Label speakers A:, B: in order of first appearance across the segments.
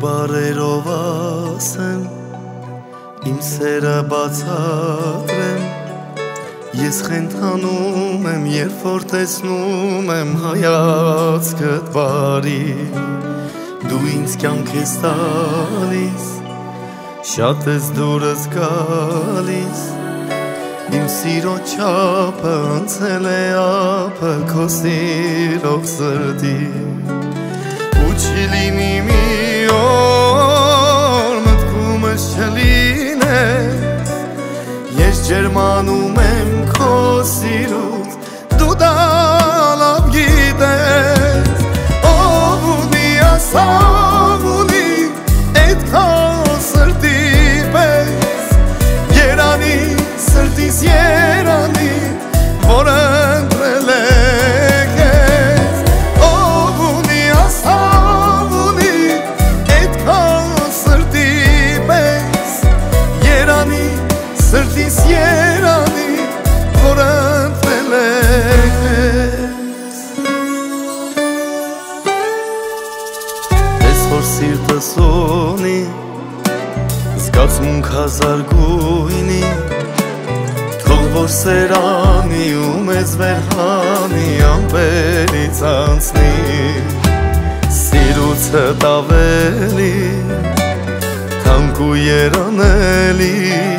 A: բարերով ասեմ, իմ սերը բացատրեմ, ես խենթանում եմ, երբ որ տեսնում եմ հայացքդ բարի, դու ինձ կյանք ես տալիս, շատ ես դուրս գալիս, իմ սիրո չափը անցել է ափը քո սիրով սրտի, ու չի լինի մի օր մտքումս չլինես, ես ջերմանում եմ քո սիրուց, դու դա լավ գիտես, ով ունի ասավ ունի այդքան սրտի պես, երանի սրտիս երանի, որ ընտրել է քեզ, ով ունի ասավ ունի այդքան սրտի պես, երանի սրտիս երանի, որ ընտրել է քեզ, ես որ սիրտս ունի զգացմունք հազար գույնի, թող որ սերանի ու մեզ վերհանի ամպերից անցնի, սիրուցդ ավելի թանկ ու երանելի,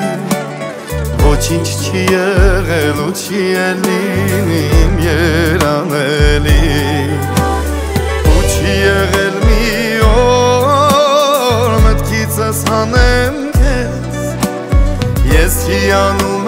A: ոչինչ չի եղել ու չի լինի իմ երանելի, ու չի եղել մի օր մտքիցս հանեմ քեզ, ես հիանում